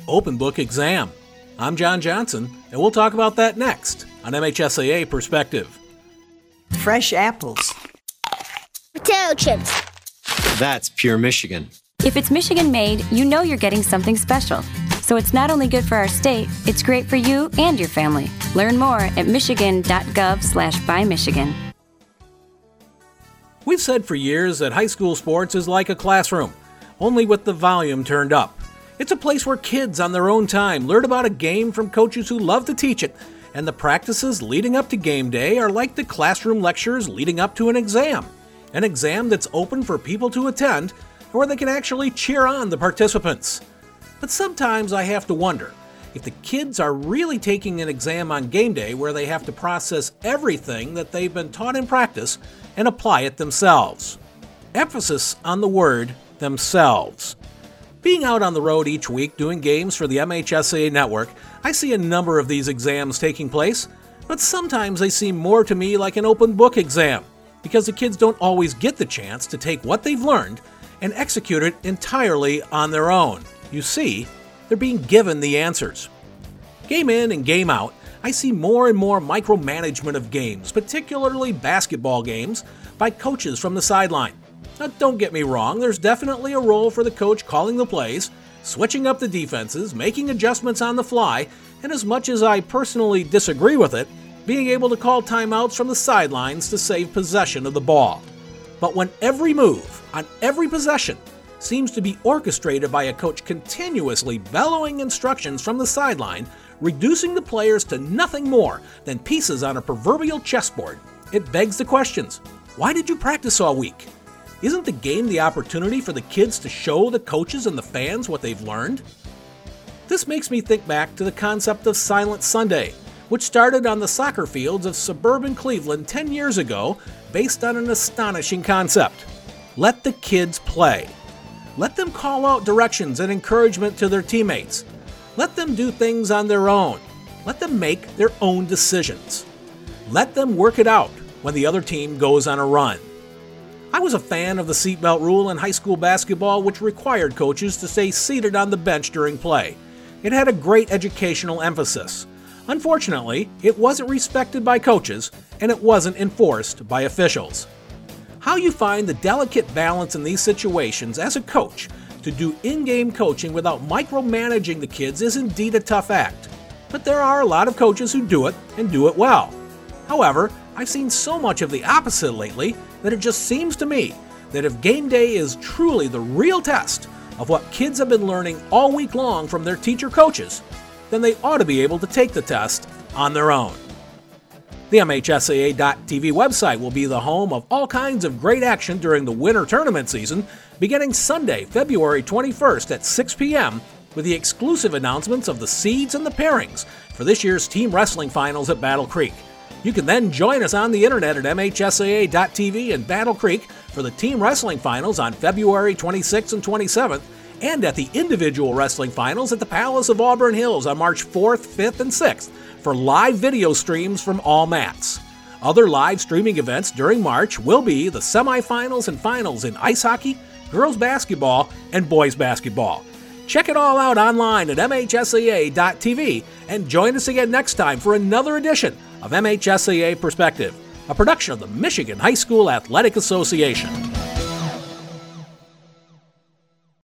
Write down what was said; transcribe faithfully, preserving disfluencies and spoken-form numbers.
open book exam. I'm John Johnson, and we'll talk about that next on M H S A A Perspective. Fresh apples. Potato chips. That's pure Michigan. If it's Michigan made, you know you're getting something special. So it's not only good for our state, it's great for you and your family. Learn more at michigan.gov slash buy Michigan. We've said for years that high school sports is like a classroom, only with the volume turned up. It's a place where kids on their own time learn about a game from coaches who love to teach it, and the practices leading up to game day are like the classroom lectures leading up to an exam. An exam that's open for people to attend, where they can actually cheer on the participants. But sometimes I have to wonder if the kids are really taking an exam on game day where they have to process everything that they've been taught in practice and apply it themselves. Emphasis on the word themselves. Being out on the road each week doing games for the M H S A A network, I see a number of these exams taking place, but sometimes they seem more to me like an open book exam, because the kids don't always get the chance to take what they've learned and execute it entirely on their own. You see, they're being given the answers. Game in and game out, I see more and more micromanagement of games, particularly basketball games, by coaches from the sideline. Now, don't get me wrong, there's definitely a role for the coach calling the plays, switching up the defenses, making adjustments on the fly, and as much as I personally disagree with it, being able to call timeouts from the sidelines to save possession of the ball. But when every move, on every possession, seems to be orchestrated by a coach continuously bellowing instructions from the sideline, reducing the players to nothing more than pieces on a proverbial chessboard, it begs the questions. Why did you practice all week? Isn't the game the opportunity for the kids to show the coaches and the fans what they've learned? This makes me think back to the concept of Silent Sunday, which started on the soccer fields of suburban Cleveland ten years ago based on an astonishing concept. Let the kids play. Let them call out directions and encouragement to their teammates. Let them do things on their own. Let them make their own decisions. Let them work it out when the other team goes on a run. I was a fan of the seatbelt rule in high school basketball, which required coaches to stay seated on the bench during play. It had a great educational emphasis. Unfortunately, it wasn't respected by coaches, and it wasn't enforced by officials. How you find the delicate balance in these situations as a coach to do in-game coaching without micromanaging the kids is indeed a tough act. But there are a lot of coaches who do it and do it well. However, I've seen so much of the opposite lately that it just seems to me that if game day is truly the real test of what kids have been learning all week long from their teacher coaches, then they ought to be able to take the test on their own. The M H S A A dot T V website will be the home of all kinds of great action during the winter tournament season, beginning Sunday, February twenty-first at six p.m., with the exclusive announcements of the seeds and the pairings for this year's team wrestling finals at Battle Creek. You can then join us on the internet at M H S A A dot T V in Battle Creek for the team wrestling finals on February twenty-sixth and twenty-seventh, and at the individual wrestling finals at the Palace of Auburn Hills on March fourth, fifth, and sixth for live video streams from all mats. Other live streaming events during March will be the semifinals and finals in ice hockey, girls basketball, and boys basketball. Check it all out online at M H S A A dot T V and join us again next time for another edition of M H S A A Perspective, a production of the Michigan High School Athletic Association.